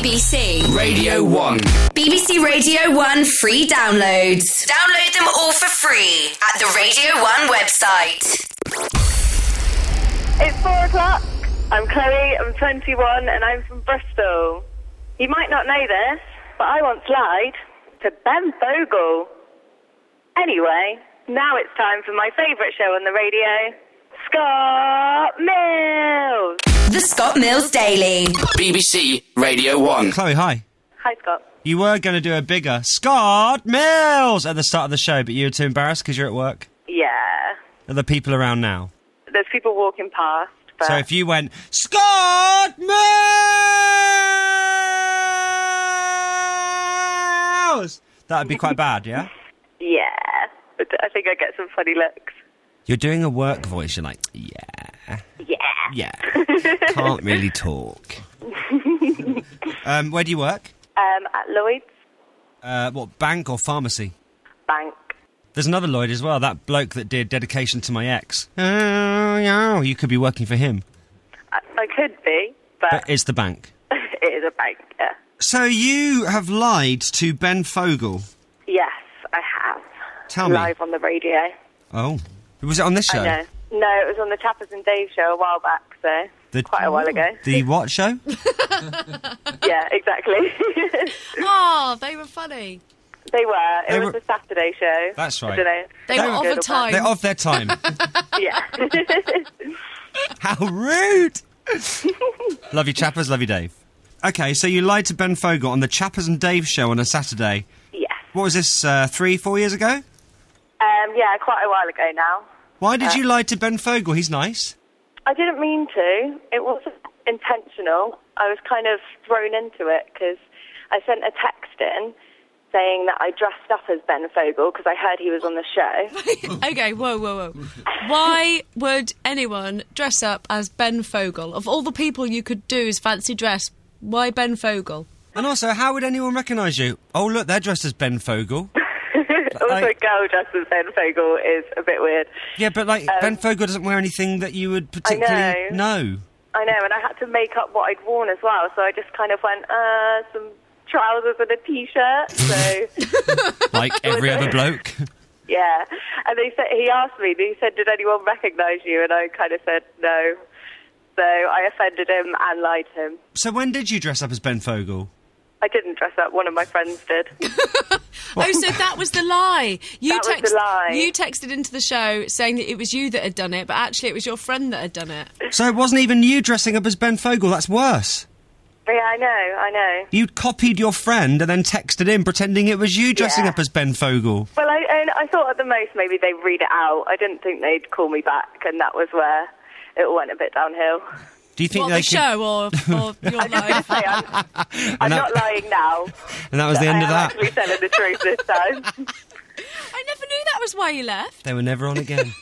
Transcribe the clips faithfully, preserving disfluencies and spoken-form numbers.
B B C Radio one. B B C Radio one free downloads. Download them all for free at the Radio one website. It's four o'clock. I'm Chloe, I'm twenty-one, and I'm from Bristol. You might not know this, but I once lied to Ben Fogle. Anyway, now it's time for my favourite show on the radio, Scott Mills. The Scott Mills Daily. B B C Radio one. Chloe, hi. Hi, Scott. You were going to do a bigger Scott Mills at the start of the show, but you were too embarrassed because you're at work. Yeah. Are there people around now? There's people walking past, but... So if you went, Scott Mills! That would be quite bad, yeah? Yeah. But I think I get some funny looks. You're doing a work voice, you're like, yeah. Yeah. Yeah. Can't really talk. um, where do you work? Um, at Lloyd's Uh, what, bank or pharmacy? Bank. There's another Lloyd as well, that bloke that did Dedication to My Ex. Oh, yeah. You could be working for him. I, I could be, but... But it's the bank. It is a bank, yeah. So you have lied to Ben Fogle. Yes, I have. Tell me. Live on the radio. Oh. Was it on this show? I know. No, it was on the Chappers and Dave show a while back, so The- quite a while ago. The what show? Yeah, exactly. Oh, they were funny. They were. It They was were- a Saturday show. That's right. I don't know. They They were were of good a or bad. time. They're of their time. Yeah. How rude! Love you, Chappers. Love you, Dave. Okay, so you lied to Ben Fogle on the Chappers and Dave show on a Saturday. Yes. What was this, uh, three, four years ago? Um, yeah, quite a while ago now. Why did Uh, you lie to Ben Fogle? He's nice. I didn't mean to. It wasn't intentional. I was kind of thrown into it because I sent a text in saying that I dressed up as Ben Fogle because I heard he was on the show. Okay, whoa, whoa, whoa. Why would anyone dress up as Ben Fogle? Of all the people you could do as fancy dress, why Ben Fogle? And also, how would anyone recognise you? Oh, look, they're dressed as Ben Fogle. Also, I- a girl dressed as Ben Fogle is a bit weird. Yeah, but, like, Um, Ben Fogle doesn't wear anything that you would particularly know. I know, and I had to make up what I'd worn as well, so I just kind of went, uh, some trousers and a T-shirt, so... Like every other bloke. Yeah, and they said, he asked me, he said, did anyone recognise you? And I kind of said no. So I offended him and lied to him. So when did you dress up as Ben Fogle? I didn't dress up, one of my friends did. Oh, so that was the lie. You That was the lie. You texted into the show saying that it was you that had done it, but actually it was your friend that had done it. So it wasn't even you dressing up as Ben Fogle, that's worse. Yeah, I know, I know. You copied your friend and then texted in pretending it was you dressing Yeah. up as Ben Fogle. Well, I, and I thought at the most maybe they'd read it out. I didn't think they'd call me back, and that was where it all went a bit downhill. Do you think What, they the could... show or, or your I'm just going life? to say, I'm, I'm that- not lying now. And that was the end I of am that. actually telling the truth this time. I never knew that was why you left. They were never on again.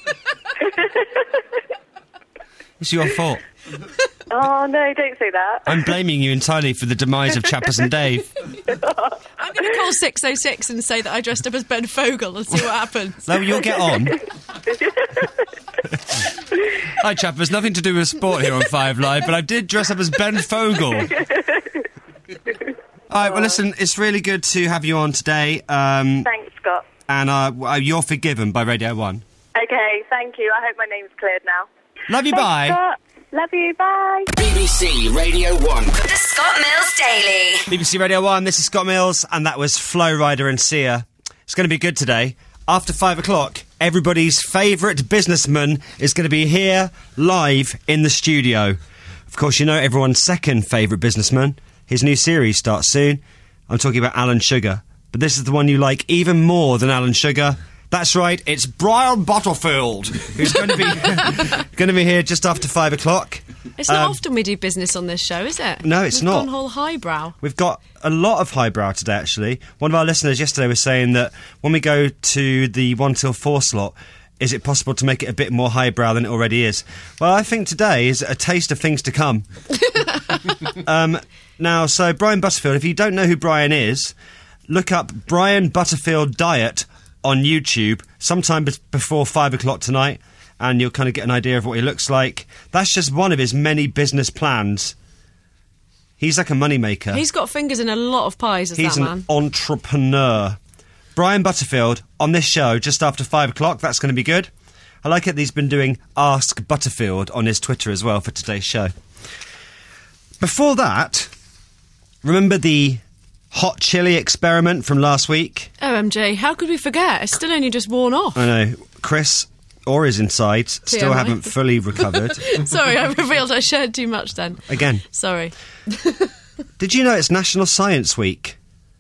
It's your fault. Oh, no, don't say that. I'm blaming you entirely for the demise of Chappers and Dave. I'm going to call six oh six and say that I dressed up as Ben Fogle and see what happens. So you'll get on. Hi, Chappers. Nothing to do with sport here on Five Live, but I did dress up as Ben Fogle. All right, well, listen, it's really good to have you on today. Um, Thanks, Scott. and uh, you're forgiven by Radio one. Okay, thank you. I hope my name's cleared now. Love you, Thanks, bye. Scott. Love you, bye. B B C Radio one. The Scott Mills Daily. B B C Radio one, this is Scott Mills, and that was Flo Rida and Sia. It's going to be good today. After five o'clock, everybody's favourite businessman is going to be here, live, in the studio. Of course, you know everyone's second favourite businessman. His new series starts soon. I'm talking about Alan Sugar. But this is the one you like even more than Alan Sugar. That's right, it's Brian Butterfield, who's going to be going to be here just after five o'clock. It's not Um, often we do business on this show, is it? No, it's We've not. gone whole highbrow. We've got a lot of highbrow today, actually. One of our listeners yesterday was saying that when we go to the one till four slot, is it possible to make it a bit more highbrow than it already is? Well, I think today is a taste of things to come. um, now, so Brian Butterfield, if you don't know who Brian is, look up Brian Butterfield Diet on YouTube sometime be- before five o'clock tonight, and you'll kind of get an idea of what he looks like. That's just one of his many business plans. He's like a moneymaker. He's got fingers in a lot of pies, is He's that an man. entrepreneur. Brian Butterfield on this show just after five o'clock. That's going to be good. I like it that he's been doing Ask Butterfield on his Twitter as well for today's show. Before that, remember the hot chili experiment from last week? O M G, how could we forget? It's still only just worn off. I know. Chris or his insides still T M I. haven't fully recovered. Sorry, I revealed I shared too much then. Again. Sorry. Did you know it's National Science Week?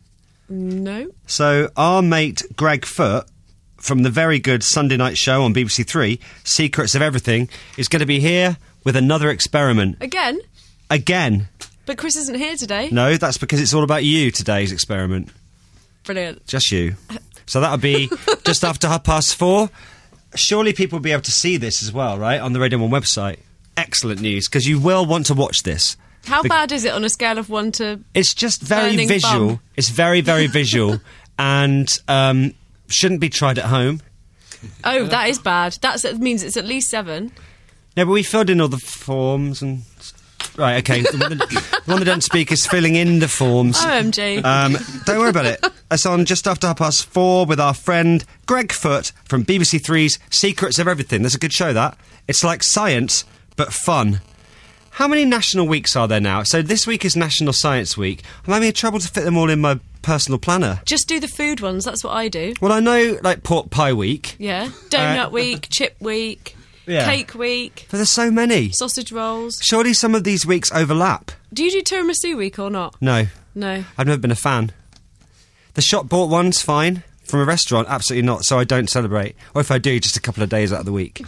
No. So our mate Greg Foot from the very good Sunday night show on B B C Three, Secrets of Everything, is going to be here with another experiment. Again? Again. But Chris isn't here today. No, that's because it's all about you, today's experiment. Brilliant. Just you. So that'll be just after half past four. Surely people will be able to see this as well, right, on the Radio one website. Excellent news, because you will want to watch this. How Be- bad is it on a scale of one to... It's just very Burning visual. bum. It's very, very visual, and um, shouldn't be tried at home. Oh, that is bad. That's, that means it's at least seven. No, but we filled in all the forms and... Right, okay. The one, that, the one that don't speak is filling in the forms. O M G. Um, don't worry about it. It's on just after half past four with our friend Greg Foot from B B C Three's Secrets of Everything. That's a good show, that. It's like science, but fun. How many national weeks are there now? So this week is National Science Week. I'm having trouble to fit them all in my personal planner. Just do the food ones. That's what I do. Well, I know, like, Pork Pie Week. Yeah. Donut Uh, week, chip week, Yeah. cake week, But there's so many. sausage rolls. Surely some of these weeks overlap. Do you do tiramisu week or not? No. No. I've never been a fan. The shop bought one's fine. From a restaurant, absolutely not. So I don't celebrate. Or if I do, just a couple of days out of the week.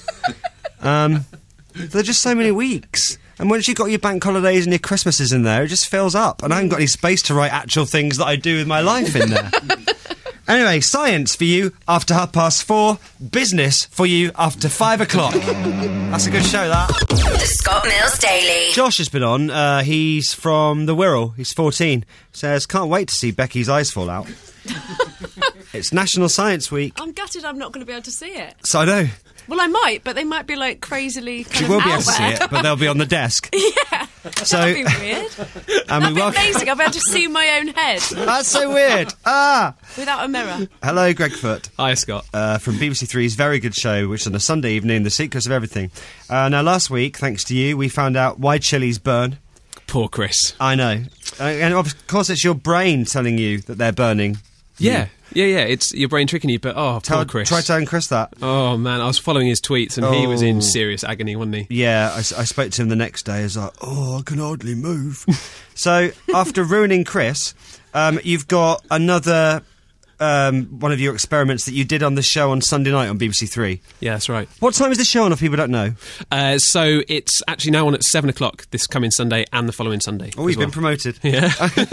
um, there are just so many weeks. And once you've got your bank holidays and your Christmases in there, it just fills up. And I haven't got any space to write actual things that I do with my life in there. Anyway, science for you after half past four. Business for you after five o'clock. That's a good show, that. The Scott Mills Daily. Josh has been on. Uh, he's from the Wirral. He's fourteen. Says, can't wait to see Becky's eyes fall out. It's National Science Week. I'm gutted I'm not going to be able to see it. So I know. Well, I might, but they might be, like, crazily kind She of will be out able to see there. it, but they'll be on the desk. Yeah. So- That'd be weird. And That'd we be welcome- amazing. I'll be able to see my own head That's so weird. Ah! without a mirror. Hello, Greg Foot. Hi, Scott. Uh, from B B C Three's very good show, which is on a Sunday evening, The Secrets of Everything. Uh, now, last week, thanks to you, we found out why chilies burn. Poor Chris. I know. Uh, and of course, it's your brain telling you that they're burning. Yeah, yeah, yeah. It's your brain tricking you, but oh, Tell, poor Chris. Try telling Chris that. Oh man, I was following his tweets and he was in Oh. serious agony, wasn't he? Yeah, I, s- I spoke to him the next day. I was like, oh, I can hardly move. So, after ruining Chris, um, you've got another um, one of your experiments that you did on the show on Sunday night on B B C Three. Yeah, that's right. What time is the show on, if people don't know? Uh, so it's actually now on at seven o'clock this coming Sunday and the following Sunday. Oh, as you've well. been promoted. Yeah.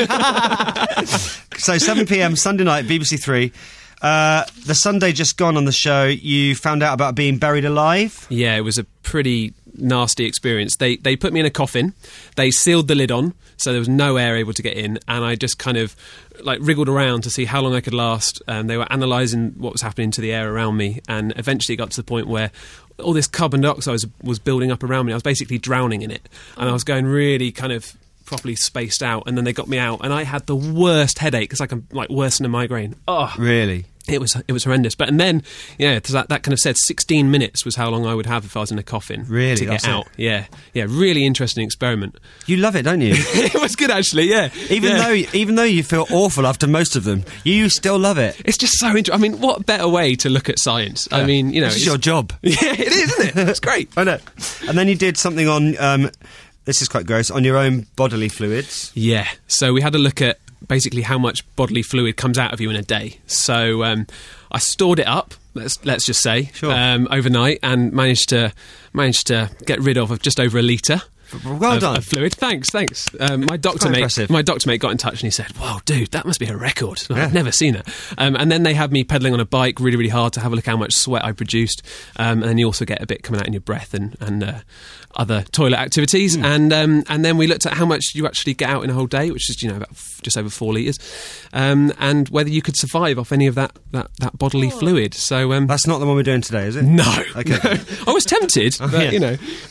So, seven p.m, Sunday night, B B C Three. Uh, the Sunday just gone on the show, you found out about being buried alive. Yeah, it was a pretty nasty experience. They they put me in a coffin, they sealed the lid on, so there was no air able to get in, and I just kind of like wriggled around to see how long I could last. And they were analysing what was happening to the air around me, and eventually it got to the point where all this carbon dioxide was, was building up around me. I was basically drowning in it, and I was going really kind of properly spaced out. And then they got me out, and I had the worst headache. It's like I'm like worse than a migraine. Oh, Really? It was it was horrendous. But and then, yeah, that, that kind of said sixteen minutes was how long I would have if I was in a coffin. Really? To That's get it? out. Yeah. Yeah, really interesting experiment. You love it, don't you? It was good, actually, yeah. Even Yeah. though, even though you feel awful after most of them, you still love it. It's just so interesting. I mean, what better way to look at science? I mean, you know... This is it's- your job. Yeah, it is, isn't it? It's great. I know. And then you did something on, um, this is quite gross, on your own bodily fluids. Yeah. So we had a look at basically how much bodily fluid comes out of you in a day. So um, I stored it up, let's let's just say, Sure. um, overnight, and managed to managed to get rid of, of just over a litre. Well of, done. of fluid. Thanks, thanks. Um, my doctor quite mate, impressive. my doctor mate got in touch and he said, "Wow, dude, that must be a record. Yeah. I've never seen that." Um, and then they had me pedalling on a bike really, really hard to have a look how much sweat I produced. Um, and then you also get a bit coming out in your breath and and uh, other toilet activities. Hmm. And um, and then we looked at how much you actually get out in a whole day, which is you know about f- just over four litres, um, and whether you could survive off any of that that, that bodily fluid. So um, That's not the one we're doing today, is it? no, Okay. no. I was tempted, but yeah. you know.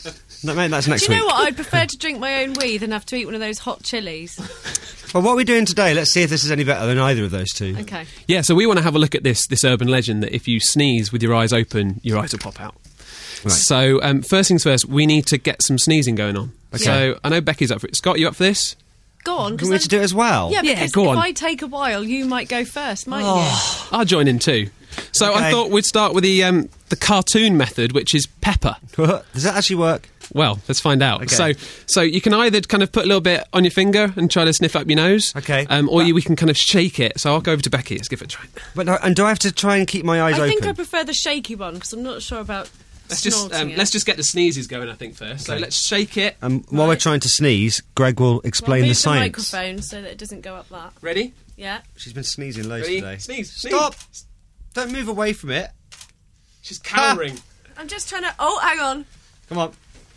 No, mate, that's next Do you know week. what? I'd prefer to drink my own wee than have to eat one of those hot chilies. Well, what are we doing today? Let's see if this is any better than either of those two. Okay. Yeah, so we want to have a look at this this urban legend that if you sneeze with your eyes open, your eyes will pop out. Right. So um, first things first, we need to get some sneezing going on. Okay. So I know Becky's up for it. Scott, you up for this? Go on. 'cause Can we I'm- to do it as well? Yeah, Yeah, because go if on. I take a while, you might go first, mightn't Oh. I'll join in too. So Okay. I thought we'd start with the um, the cartoon method, which is pepper. Does that actually work? Well, let's find out. Okay. So, so you can either kind of put a little bit on your finger and try to sniff up your nose, Okay. um, or But- you, we can kind of shake it. So I'll go over to Becky. Let's give it a try. But no, and do I have to try and keep my eyes you? I open? think I prefer the shaky one because I'm not sure about Let's just snorting um, it. let's just get the sneezes going. I think first. So Okay. let's shake it. um, while we're Right. trying to sneeze, Greg will Well, explain move the the science. microphone so that it doesn't go up that. Ready? Yeah. She's been sneezing loads Ready? today. Sneeze. Sneeze. Stop! Don't move away from it. She's cowering. I'm just trying to. Oh, hang on. Come on.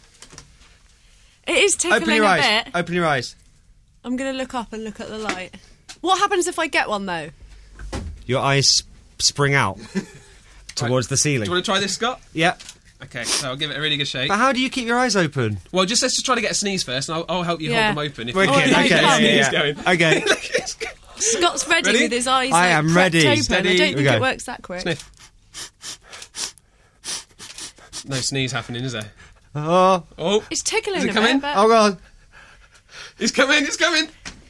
It is tickling Open your a eyes. bit. Open your eyes. I'm going to look up and look at the light. What happens if I get one though? Your eyes spring out towards the Do ceiling. you want to try this, Scott? Yeah. Okay, so I'll give it a really good shake. But how do you keep your eyes open? Well, just let's just try to get a sneeze first, and I'll, I'll help you Yeah. hold them open. If Wicked. you Oh, Okay. yeah, yeah, yeah, yeah, Going. Okay. Scott's ready, Ready? with his eyes. I like, am prepped ready. Open. Steady. I don't Here we think go. it works that quick. Sniff. No sneeze happening, is there? Oh. Oh, It's tickling Is it a coming? bit. But Oh god. he's coming. He's coming.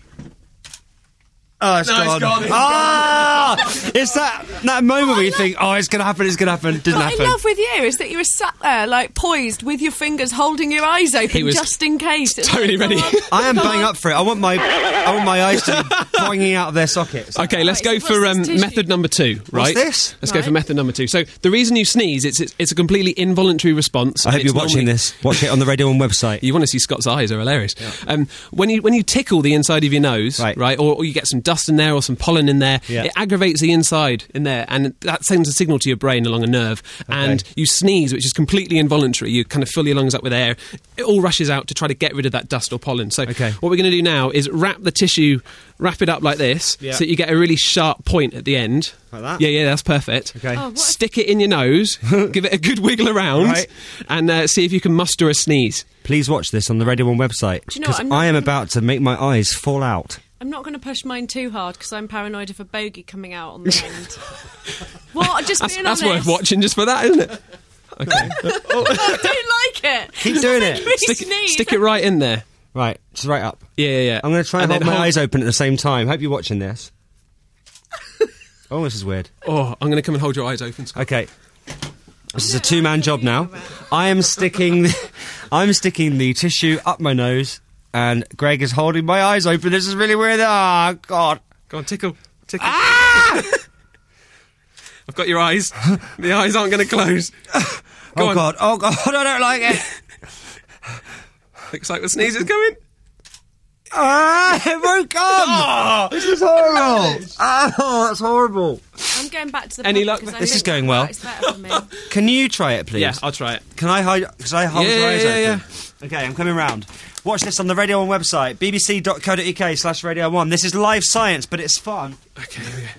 Oh, it's No, it's gone. gone, it's ah! It's that that moment where you think, oh, it's going to happen, it's going to happen. Didn't what I happen. love with you is that you were sat there, like poised with your fingers holding your eyes open, He was just in case. It's totally like, ready. come on, I am come bang on. up for it. I want my I want my eyes to be boinging out of their sockets. Okay, let's Right, go so for what's um, this tissue? method number two. Right? this? Let's go for Right. method number two. So the reason you sneeze, it's it's, it's a completely involuntary response. I hope It's you're watching normally- this. Watch it on the Radio One website. You want to see Scott's eyes are hilarious. Um, when you when you tickle the inside of your nose, Right. right, or, or you get some dust in there or some pollen in there, Yeah. it aggravates the inside in there, and that sends a signal to your brain along a nerve. And you sneeze, which is completely involuntary. You kind of fill your lungs up with air. It all rushes out to try to get rid of that dust or pollen. So Okay. what we're going to do now is wrap the tissue, wrap it up like this, Yeah. so that you get a really sharp point at the end. Like that? Yeah, yeah, that's perfect. Okay. Oh, what if- Stick it in your nose, give it a good wiggle around, Right. and uh, see if you can muster a sneeze. Please watch this on the Radio One website Do you know what? because I'm not I am gonna- about to make my eyes fall out. I'm not going to push mine too hard because I'm paranoid of a bogey coming out on the end. What? Just That's, being that's honest. worth watching just for that, isn't it? Okay. I don't like it. Keep doing it. Me stick, sneeze. stick it right in there. Right, just right up. Yeah, yeah, yeah. I'm going to try and, hold then my eyes open at the same time. Hope you're watching this. Oh, this is weird. Oh, I'm going to come and hold your eyes open, Scott. Okay. This is a two-man job now. I am sticking, the, I'm sticking the tissue up my nose, and Greg is holding my eyes open. This is really weird. Ah, God. Go on, tickle. Tickle. Ah! I've got your eyes. The eyes aren't going to close. Go Oh on. God. Oh God. I don't like it. Looks like the sneeze is coming. Ah, it won't come. This is horrible. Oh, that's horrible. I'm going back to the Any pub luck? because I This is think going that well. works better for me. Can you try it, please? Yeah, I'll try it. Can I hide? Because I hold Yeah, my eyes yeah, open. Okay, I'm coming round. Watch this on the Radio One website, bbc.co.uk slash Radio One. This is live science, but it's fun. Okay, here we go.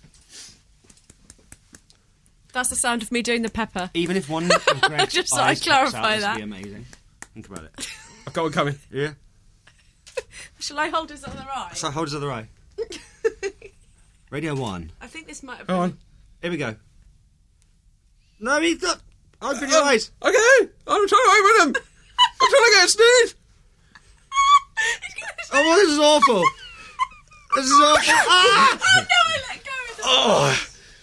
That's the sound of me doing the pepper. Even if one of Greg's Just thought I'd eyes pops out, clarify this that. would be amazing. Think about it. I've got one coming. Yeah. Shall I hold his other eye? So hold his other eye. Radio One. I think this might have Go been... on. Here we go. No, he's not. Open your eyes. Okay, I'm trying to open them. I'm trying to get a sneeze. Oh, well, this is awful. This is awful. Ah! Oh, no, I let go of the... Oh,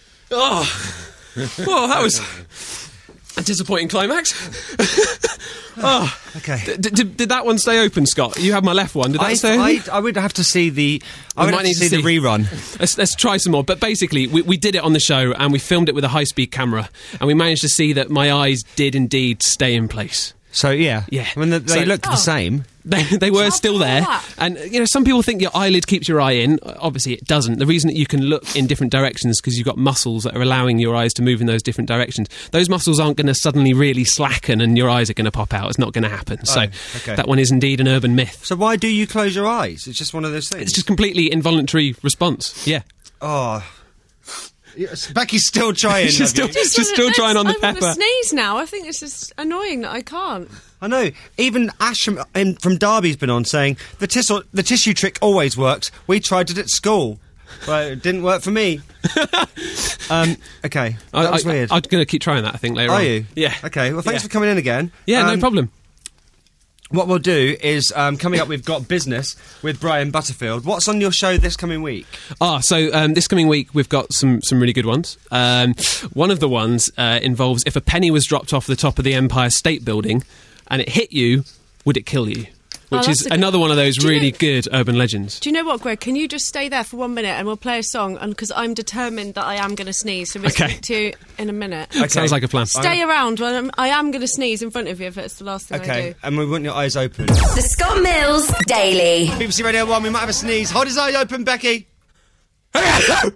oh, well, that was a disappointing climax. Oh, Okay. D- did, did that one stay open, Scott? You have my left one. Did that I, stay open? I, I would have to see the. I We would might have to need to see, the see. rerun. Let's, let's try some more. But basically, we, we did it on the show and we filmed it with a high-speed camera, and we managed to see that my eyes did indeed stay in place. So yeah, Yeah. I mean, they, they So- looked Oh. the same. They, they were How still about there, that? and you know, some people think your eyelid keeps your eye in. Obviously, it doesn't. The reason that you can look in different directions because you've got muscles that are allowing your eyes to move in those different directions. Those muscles aren't going to suddenly really slacken, and your eyes are going to pop out. It's not going to happen. So okay. that one is indeed an urban myth. So why do you close your eyes? It's just one of those things. It's just completely involuntary response. Yeah. Oh, Yes, Becky's still trying. She's still, have you? she's still trying on the I want pepper. to sneeze now. I think it's just annoying that I can't. I know. Even Ash from, in, from Derby's been on saying the tissue, the tissue trick always works. We tried it at school, but it didn't work for me. um, okay, that I, was I, weird. I'm going to keep trying that, I think, later Are on. you? Yeah. Okay, well, thanks Yeah. for coming in again. Yeah, no Um, problem. What we'll do is, um, coming up, we've got Business with Brian Butterfield. What's on your show this coming week? Ah, so um, this coming week we've got some, some really good ones. Um, one of the ones uh, involves if a penny was dropped off the top of the Empire State Building and it hit you, would it kill you? Oh, Which that's is a good- another one of those Do you really know- good urban legends. Do you know what, Greg? Can you just stay there for one minute and we'll play a song? And because I'm determined that I am going to sneeze, so we'll Okay. speak to you in a minute. Sounds like a plan. Stay around. When I'm, I am going to sneeze in front of you if it's the last thing I Okay, do. and we want your eyes open. The Scott Mills Daily. B B C Radio one, we might have a sneeze. Hold his eye open, Becky. Yes!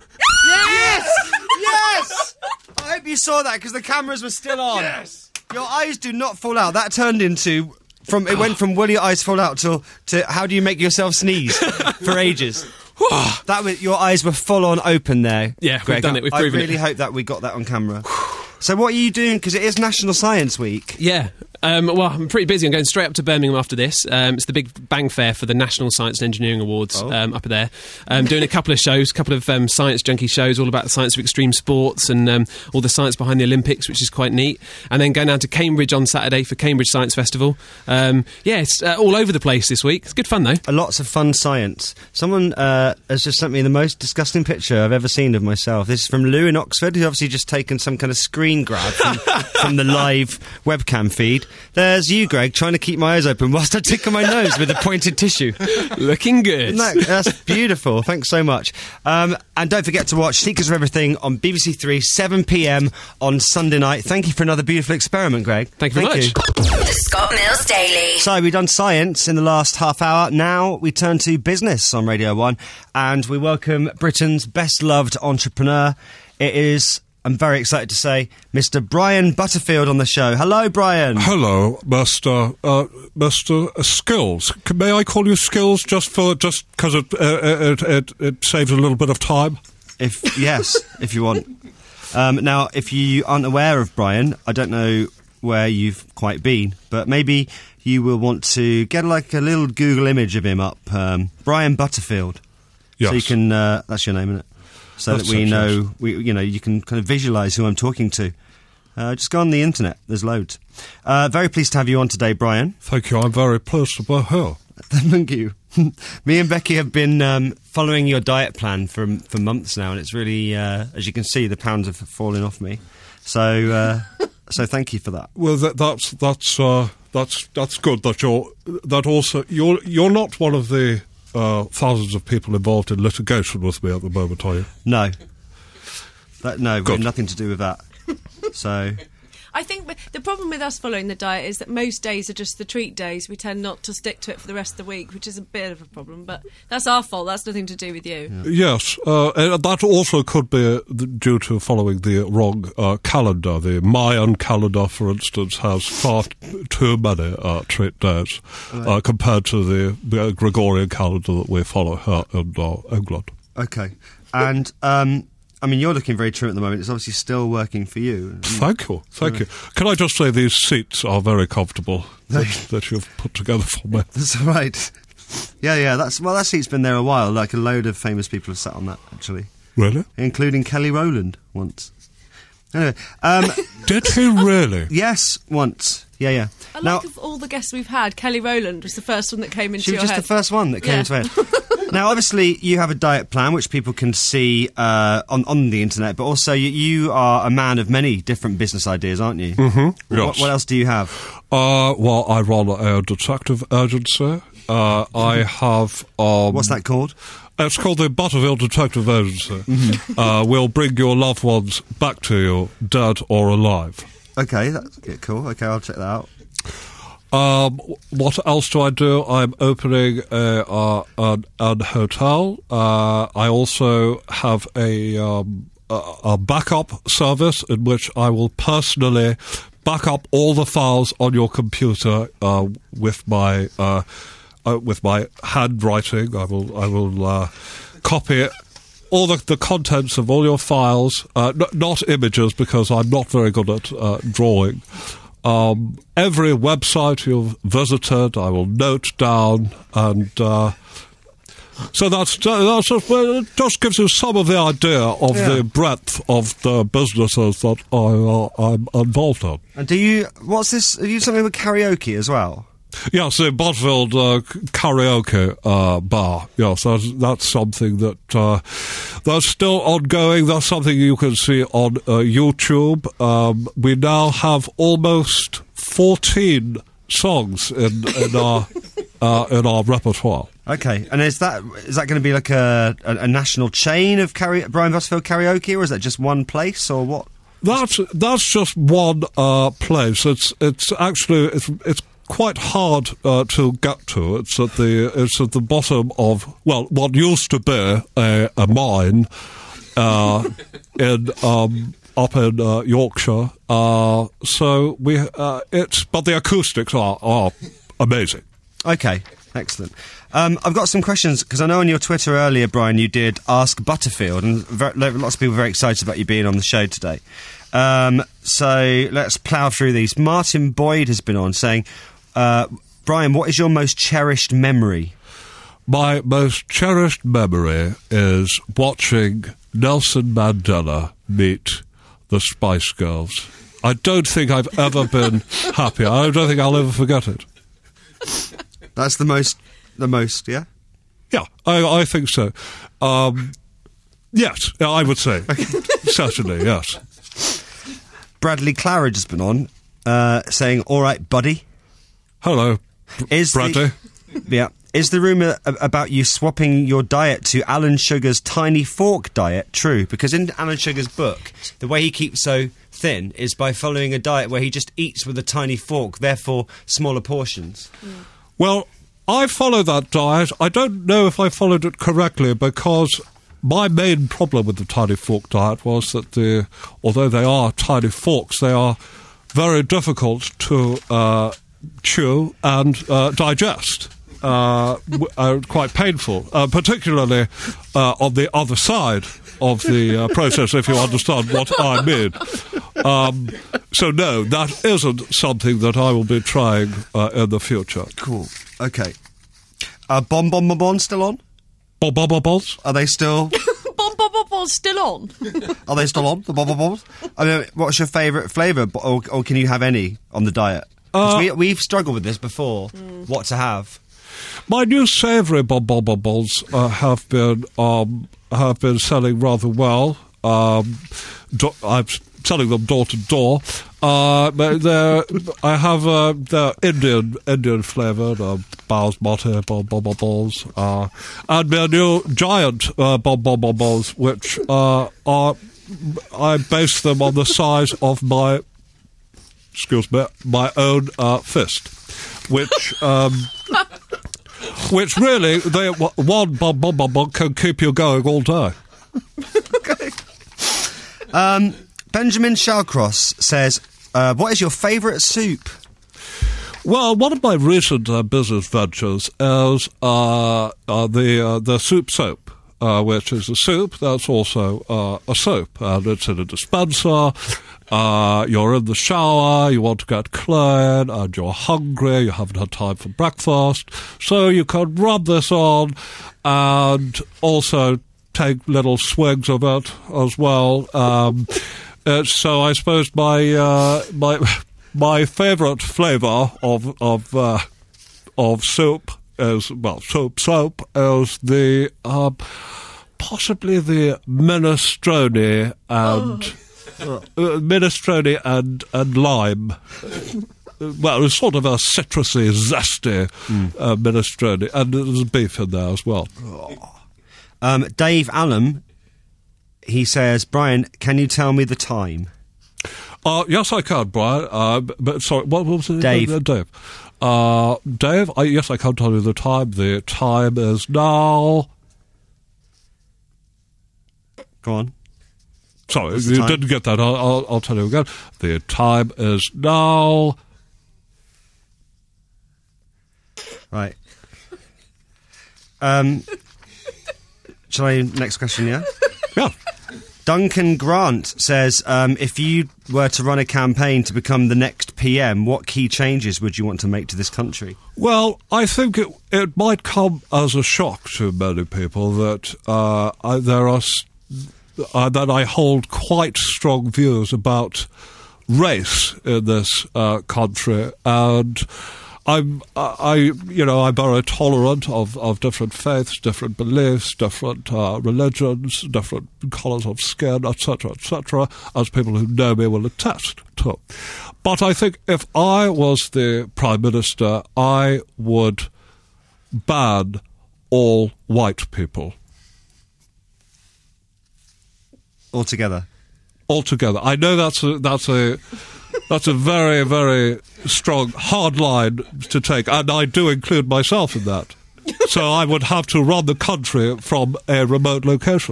Yes! I hope you saw that because the cameras were still on. Yes! Your eyes do not fall out. That turned into... From It went from will your eyes fall out to, to how do you make yourself sneeze for ages. That was, your eyes were full on open there. Yeah, we've Greg. done it, we've I proven it. really hope that we got that on camera. So what are you doing? Because it is National Science Week. Yeah. Um, well, I'm pretty busy. I'm going straight up to Birmingham after this. Um, it's the big bang fair for the National Science and Engineering Awards Oh. um, up there. Um, doing a couple of shows, a couple of um, science junkie shows, all about the science of extreme sports and um, all the science behind the Olympics, which is quite neat. And then going down to Cambridge on Saturday for Cambridge Science Festival. Um, yeah, it's uh, all over the place this week. It's good fun, though. Uh, Lots of fun science. Someone uh, has just sent me the most disgusting picture I've ever seen of myself. This is from Lou in Oxford, who's obviously just taken some kind of screen grab from, from the live webcam feed. There's you, Greg, trying to keep my eyes open whilst I tickle my nose with a pointed tissue. Looking good. Isn't that, that's beautiful. Thanks so much. Um, and don't forget to watch Seekers of Everything on B B C Three, seven p m on Sunday night. Thank you for another beautiful experiment, Greg. Thank you very much. The Scott Mills Daily. So we've done science in the last half hour. Now we turn to business on Radio one, and we welcome Britain's best-loved entrepreneur. It is, I'm very excited to say, Mister Brian Butterfield on the show. Hello, Brian. Hello, Mister Uh, Mister Skills. C- May I call you Skills just for just because it, uh, it it it saves a little bit of time? If yes, if you want. Um, now, if you aren't aware of Brian, I don't know where you've quite been, but maybe you will want to get like a little Google image of him up. Um, Brian Butterfield. Yes. So you can. Uh, that's your name, isn't it? So That's that we it, know, yes. we, you know, you can kind of visualise who I'm talking to. Uh, just go on the internet. There's loads. Uh, very pleased to have you on today, Brian. Thank you. I'm very pleased to be here. Thank you. Me and Becky have been um, following your diet plan for for months now, and it's really, uh, as you can see, the pounds have fallen off me. So, uh, so thank you for that. Well, that, that's that's uh, that's that's good. That you're that also you're you're not one of the uh, thousands of people involved in litigation with me at the moment, are you? No, that no, we have Good. nothing to do with that. So, I think w- the problem with us following the diet is that most days are just the treat days. We tend not to stick to it for the rest of the week, which is a bit of a problem. But that's our fault. That's nothing to do with you. Yes, uh, and that also could be uh, th- due to following the wrong uh, calendar. The Mayan calendar, for instance, has far t- too many uh, treat days uh, compared to the, the Gregorian calendar that we follow here in uh, England. okay, and um, I mean, you're looking very trim at the moment. It's obviously still working for you. Thank you, thank you. Can I just say these seats are very comfortable that, that you've put together for me. That's all right. Yeah, yeah. That's well. That seat's been there a while. Like a load of famous people have sat on that, actually, Really? including Kelly Rowland once. Anyway, um, Did he really? yes, once. Yeah, yeah. I Now, like of all the guests we've had, Kelly Rowland was the first one that came into she was your just head. the first one that came Yeah. into head. Now, obviously, you have a diet plan which people can see uh, on on the internet, but also you, you are a man of many different business ideas, aren't you? Mm-hmm. What, Yes. what else do you have? Uh, well, I run a detective agency. Uh, I have... Um, What's that called? It's called the Butterfield Detective Agency. uh, we'll bring your loved ones back to you, dead or alive. Okay, that's yeah, cool. Okay, I'll check that out. Um, what else do I do? I'm opening a, uh, an, an hotel. Uh, I also have a, um, a, a backup service in which I will personally back up all the files on your computer uh, with my uh, uh, with my handwriting. I will I will uh, copy all the, the contents of all your files, uh, n- not images because I'm not very good at uh, drawing. Um, every website you've visited, I will note down, and uh, so that's that's just, well, it just gives you some of the idea of Yeah. the breadth of the businesses that I, uh, I'm involved in. And do you? What's this? Are you something with karaoke as well? Yes, the Botfield uh, karaoke uh, bar. Yes, that's, that's something that uh, that's still ongoing. That's something you can see on uh, YouTube. Um, we now have almost fourteen songs in in our uh, in our repertoire. Okay, and is that is that going to be like a, a, a national chain of karaoke, Brian Bosfield karaoke, or is that just one place, or what? That's that's just one uh, place. It's it's actually it's it's. quite hard uh, to get to. It's at the it's at the bottom of well, what used to be a, a mine uh, in um, up in uh, Yorkshire. Uh, so we uh, it's but the acoustics are are amazing. Okay, excellent. Um, I've got some questions because I know on your Twitter earlier, Brian, you did Ask Butterfield, and ver- lots of people are very excited about you being on the show today. Um, so let's plough through these. Martin Boyd has been on saying, uh, Brian, what is your most cherished memory? My most cherished memory is watching Nelson Mandela meet the Spice Girls. I don't think I've ever been happier. I don't think I'll ever forget it. That's the most, the most, yeah? Yeah, I, I think so. Um, yes, I would say. Certainly, yes. Bradley Claridge has been on, uh, saying, all right, buddy. Hello, Is Bradley. The, yeah. Is the rumour about you swapping your diet to Alan Sugar's Tiny Fork diet true? Because in Alan Sugar's book, the way he keeps so thin is by following a diet where he just eats with a tiny fork, therefore smaller portions. Mm. Well, I follow that diet. I don't know if I followed it correctly because my main problem with the Tiny Fork diet was that the, although they are tiny forks, they are very difficult to uh, chew and uh, digest. Uh, w- uh, quite painful, uh, particularly uh, on the other side of the uh, process, if you understand what I mean. Um, so, no, that isn't something that I will be trying uh, in the future. Cool. Okay. Uh, Bon Bon Bon Bon still on? Bob Bob Bob Bobs? Are they still... Bon Bon Bon Bon's still on. Are they still on, the Bon Bon Bons? I mean, what's your favourite flavour, or, or can you have any on the diet? 'Cause Uh, we, we've struggled with this before, what to have. My new savoury Bob Bob Bob Bobs uh, have been um, have been selling rather well. Um, do- I'm selling them door to door. Uh, but they're, I have uh, they're Indian Indian flavoured uh, basmati Bob Bob Bob Balls, uh, and my new giant uh, Bob Bob Bob Balls, which uh, are I base them on the size of my excuse me my own uh, fist, which. Um, Which really, they, one Bob Bob Bob Bob can keep you going all day. Okay. Um, Benjamin Shallcross says, uh, what is your favourite soup? Well, one of my recent uh, business ventures is uh, uh, the uh, the soup soap, uh, which is a soup that's also uh, a soap, and it's in a dispenser. Uh, you're in the shower, you want to get clean, and you're hungry, you haven't had time for breakfast, so you can rub this on and also take little swigs of it as well. Um, it's, so I suppose my uh, my my favourite flavour of of uh, of soup is well soup soap is the uh, possibly the minestrone and. Oh. Uh, minestrone and, and lime. Well, it's sort of a citrusy, zesty mm. uh, minestrone, and there's beef in there as well. Um, Dave Allen, he says, Brian, can you tell me the time? Uh, yes, I can, Brian. Uh, but sorry, what, what was it? Dave. Uh, Dave. Uh, Dave, I, yes, I can tell you the time. The time is now. Go on. Sorry, What's the you time? didn't get that. I'll, I'll, I'll tell you again. The time is now. Right. Um, Shall I, next question, yeah? Yeah. Duncan Grant says, um, if you were to run a campaign to become the next P M, what key changes would you want to make to this country? Well, I think it, it might come as a shock to many people that uh, I, there are s- uh, that I hold quite strong views about race in this uh, country, and I'm, I, you know, I'm very tolerant of, of different faiths, different beliefs, different uh, religions, different colours of skin, et cetera, et cetera, as people who know me will attest to. But I think if I was the Prime Minister, I would ban all white people. Altogether? Altogether. I know that's a, that's a... That's a very, very strong, hard line to take, and I do include myself in that. So I would have to run the country from a remote location.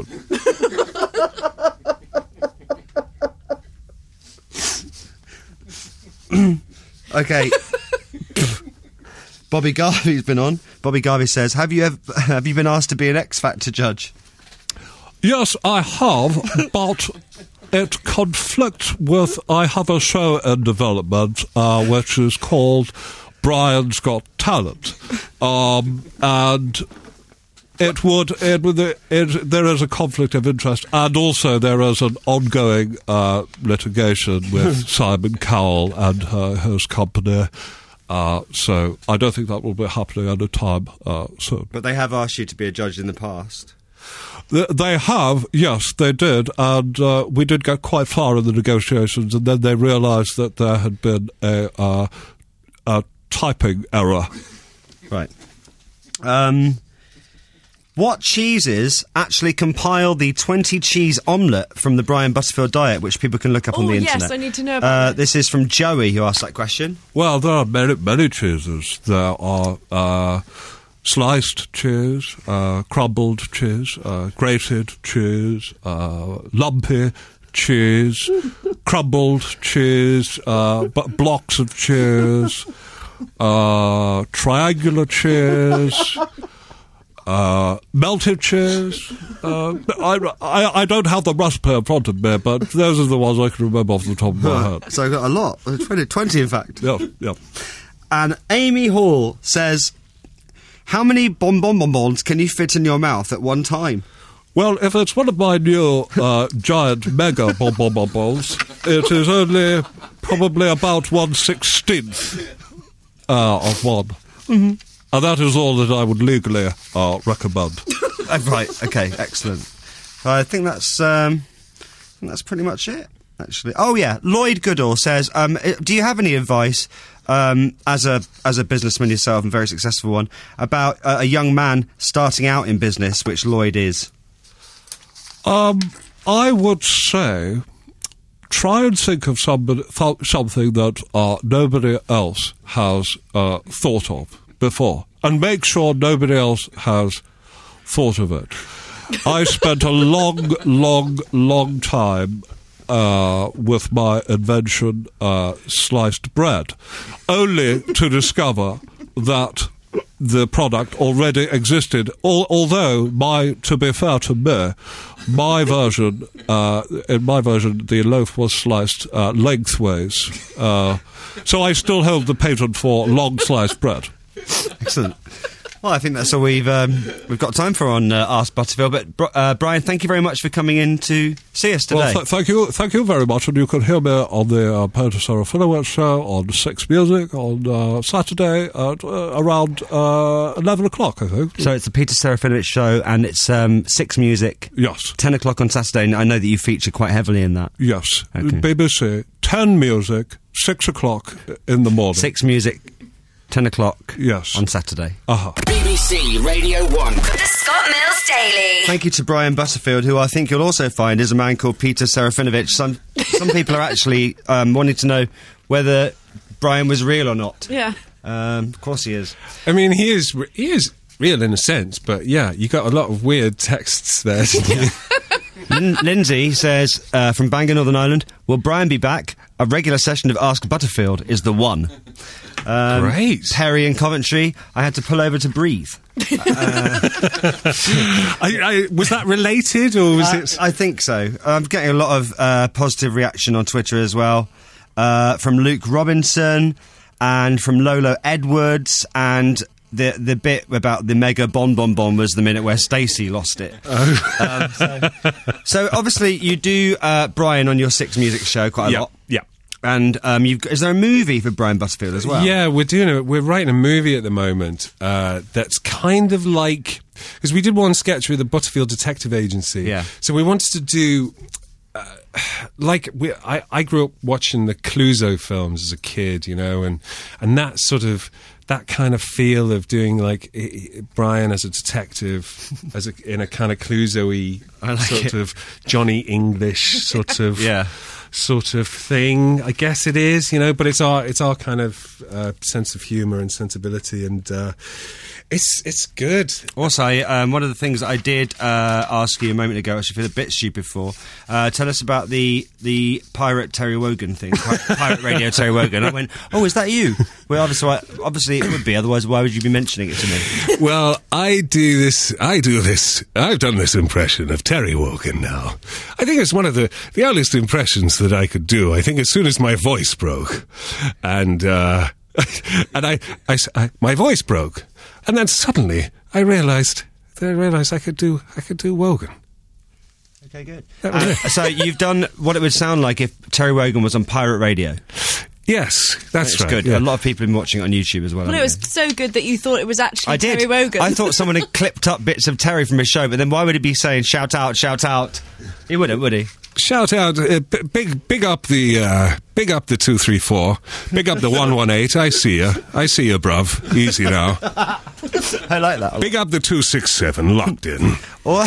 Okay. Bobby Garvey's been on. Bobby Garvey says, have you ever, have you been asked to be an X Factor judge? Yes, I have, but it conflicts with, I have a show in development uh, which is called Brian's Got Talent, um, and it would, it would it, there is a conflict of interest, and also there is an ongoing uh, litigation with Simon Cowell and uh, his company. Uh, so I don't think that will be happening at a time uh, soon. But they have asked you to be a judge in the past. They have, yes, they did, and uh, we did get quite far in the negotiations, and then they realised that there had been a, uh, a typing error. Right. Um, what cheeses actually compile the twenty cheese omelette from the Brian Butterfield diet, which people can look up Oh, on the yes, internet? I need to know about uh, it. This is from Joey, who asked that question. Well, there are many, many cheeses. There are uh, sliced cheese, uh, crumbled cheese, uh, grated cheese, uh, lumpy cheese, crumbled cheese, uh, b- blocks of cheese, uh, triangular cheese, uh, melted cheese. Uh, I, I, I don't have the recipe in front of me, but those are the ones I can remember off the top of my head. So I got a lot. twenty, twenty in fact. Yeah, yeah. And Amy Hall says, how many bonbon bonbons can you fit in your mouth at one time? Well, if it's one of my new uh, giant mega bonbon bonbons, it is only probably about one sixteenth uh, of one. Mm-hmm. And that is all that I would legally uh, recommend. Oh, right, okay, excellent. So I think that's um, I think that's pretty much it, actually. Oh, yeah, Lloyd Goodall says, um, do you have any advice, um, as a as a businessman yourself, and very successful one, about uh, a young man starting out in business, which Lloyd is? Um, I would say try and think of somebody, th- something that uh, nobody else has uh, thought of before, and make sure nobody else has thought of it. I spent a long, long, long time uh, with my invention, uh, sliced bread, only to discover that the product already existed, Al- although, my, to be fair to me, my version, uh, in my version, the loaf was sliced uh, lengthways. Uh, so I still hold the patent for long sliced bread. Excellent. Well, I think that's all we've um, we've got time for on uh, Ask Butterfield. But uh, Brian, thank you very much for coming in to see us today. Well, th- thank you, thank you very much. And you can hear me on the uh, Peter Serafinowicz show on Six Music on uh, Saturday at uh, around uh, eleven o'clock, I think. So it's the Peter Serafinowicz show, and it's um, Six Music. Yes. Ten o'clock on Saturday. And I know that you feature quite heavily in that. Yes. Okay. B B C, ten Music, six o'clock in the morning. Six Music. ten o'clock Yes. on Saturday. Uh-huh. B B C Radio one. The Scott Mills Daily. Thank you to Brian Butterfield, who I think you'll also find is a man called Peter Serafinowicz. Some some people are actually um, wanting to know whether Brian was real or not. Yeah. Um, of course he is. I mean, he is re- he is real in a sense, but yeah, you got a lot of weird texts there. Didn't you? Lin- Lindsay says, uh, from Bangor, Northern Ireland, will Brian be back? A regular session of Ask Butterfield is the one. Um, Great. Perry in Coventry, I had to pull over to breathe. I, I, was that related, or was Uh, it? I think so. I'm getting a lot of uh, positive reaction on Twitter as well, uh, from Luke Robinson and from Lolo Edwards, and the the bit about the mega bon bon bon was the minute where Stacey lost it. Oh. Um, so, so obviously you do uh, Brian on your Six Music show quite a Yeah, lot. yeah. And um, you've got, is there a movie for Brian Butterfield as well? Yeah, we're doing a, we're writing a movie at the moment uh, that's kind of like, because we did one sketch with the Butterfield Detective Agency. Yeah. So we wanted to do. Uh, like we, I, I grew up watching the Clouseau films as a kid, you know, and and that sort of that kind of feel of doing like I, I, Brian as a detective, as a, in a kind of Clouseau-y like sort it. of Johnny English sort of Yeah. sort of thing. I guess it is, you know, but it's our it's our kind of uh, sense of humour and sensibility, and uh, it's it's good. Also, um, one of the things that I did uh, ask you a moment ago, which I feel a bit stupid for, uh, tell us about the the pirate Terry Wogan thing, Pi- pirate radio Terry Wogan. I went, oh, is that you? Well, obviously, I, obviously it would be. Otherwise, why would you be mentioning it to me? Well, I do this. I do this. I've done this impression of Terry Wogan now. I think it's one of the the earliest impressions that I could do. I think as soon as my voice broke, and uh, and I, I, I, my voice broke, and then suddenly I realised I realised I could do I could do Wogan. Okay, good. That was Uh, it. so you've done what it would sound like if Terry Wogan was on pirate radio. Yes, that's It's right. good. yeah. A lot of people have been watching it on YouTube as well. Well, it haven't was they? so good that you thought it was actually I did. Terry Wogan. I thought someone had clipped up bits of Terry from his show, but then why would he be saying "shout out, shout out"? He wouldn't, would he? Shout out, uh, b- big, big up the, uh, big up the two three four, big up the one one eight. I see ya, I see ya, bruv. Easy now. I like that. a lot. Big up the two six seven, locked in. Or-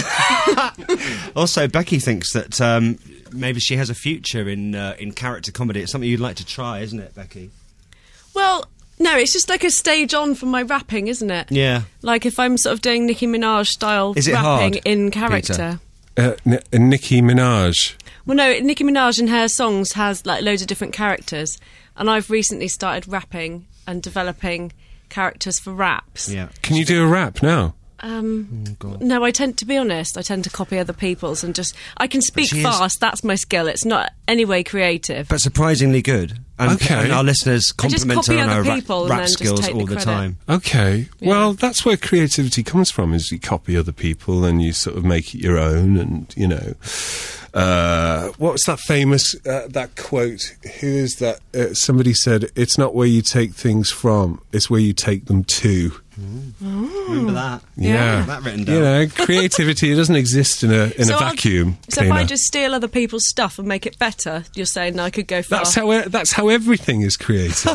also, Becky thinks that um, maybe she has a future in uh, in character comedy. It's something you'd like to try, isn't it, Becky? Well, no, it's just like a stage on from my rapping, isn't it? Yeah. Like if I'm sort of doing Nicki Minaj style Is it rapping hard, in character. Peter? Uh, N- uh, Nicki Minaj. Well, no, Nicki Minaj in her songs has like loads of different characters, and I've recently started rapping and developing characters for raps. Yeah. Can you do a rap now? Um, Oh, no, I tend to be honest. I tend to copy other people's and just I can speak she is- fast. That's my skill. It's not any way creative. But surprisingly good. And, Okay. and our listeners I just compliment her copy on her other rap, people and rap then just skills take the all the credit. time. Okay. Well, that's where creativity comes from, is you copy other people and you sort of make it your own, and, you know... Uh, what was that famous, uh, that quote? Who is that? Uh, somebody said, it's not where you take things from, it's where you take them to. Remember that? Yeah. That written down. You know, creativity, it doesn't exist in a in So a I'll- vacuum. So if I Tina. just steal other people's stuff and make it better, you're saying I could go far. That's how, e- that's how everything is created.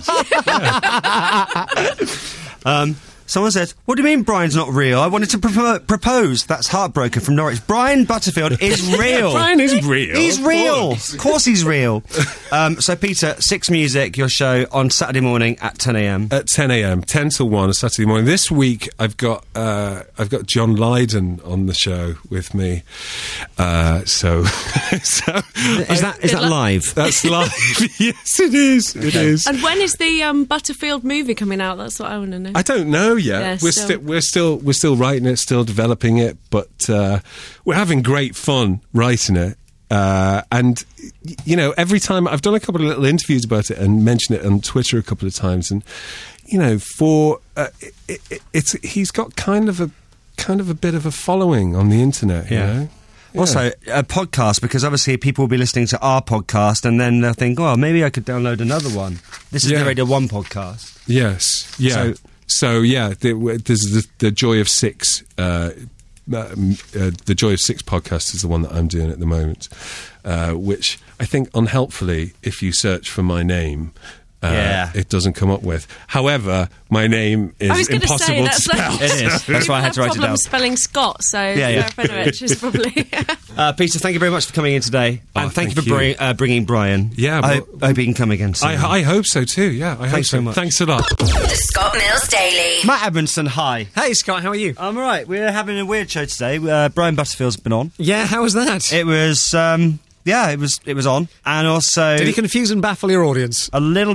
Um, someone said, what do you mean Brian's not real? I wanted to propo- propose. That's heartbroken from Norwich. Brian Butterfield is real. Brian is real. He's of real. course. Of course he's real. um, so, Peter, Six Music, your show on Saturday morning at ten a.m. At ten a.m, ten till one, Saturday morning. This week, I've got uh, I've got John Lydon on the show with me. Uh, so, so Is that is that live? that's live. Yes, it is. It is. And when is the um, Butterfield movie coming out? That's what I want to know. I don't know yet. Yeah, we're still- still we're still we're still writing it, still developing it, but uh, we're having great fun writing it. Uh, and y- you know, every time I've done a couple of little interviews about it and mentioned it on Twitter a couple of times, and you know, for uh, it, it, it's he's got kind of a kind of a bit of a following on the internet. You Yeah. know? Also, a podcast, because obviously people will be listening to our podcast and then they'll think, oh, maybe I could download another one. This is Yeah. the Radio one podcast. Yes. Yeah. So- So, yeah, the, w- there's the, the Joy of Six. Uh, um, uh, the Joy of Six podcast is the one that I'm doing at the moment, uh, which I think unhelpfully, if you search for my name, uh, Yeah. it doesn't come up with. However, my name I was is going to say impossible to that's spell. like, It is. That's why I had to write it problem down. spelling Scott, so Yeah, yeah. Fenowich is probably. Uh, Peter, thank you very much for coming in today. Oh, and thank, thank you for you. bring, uh, bringing Brian. Yeah, I but- hope, I hope he can come again soon. I, I hope so too, yeah. I hope Thanks so so much. Thanks a lot. The Scott Mills Daily. Matt Edmondson, hi. Hey Scott, how are you? I'm all right. We're having a weird show today. Uh, Brian Butterfield's been on. Yeah, how was that? It was, um, yeah, it was it was on. And also... Did he confuse and baffle your audience? a little bit.